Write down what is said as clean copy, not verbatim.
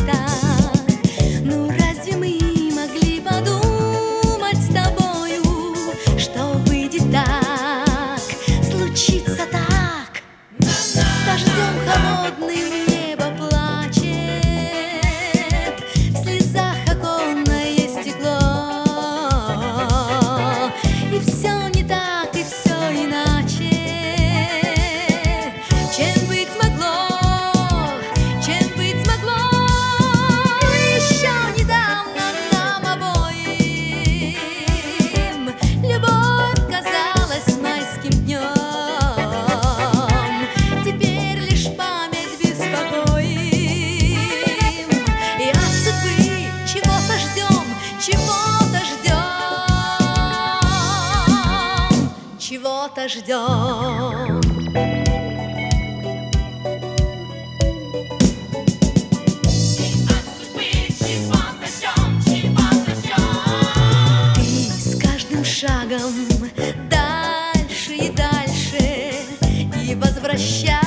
так. Ну разве мы могли подумать с тобою, что выйдет так, случится так? Дождем холодным небо плачет, в слезах оконное стекло. И все не так, и все иначе, чем быть могло, чем быть могло. Еще недавно нам обоим любовь казалась майским днем. Теперь лишь память беспокоим, и от судьбы чего-то ждем, чего-то ждем, чего-то ждем. Шагом дальше и дальше, и возвращайся.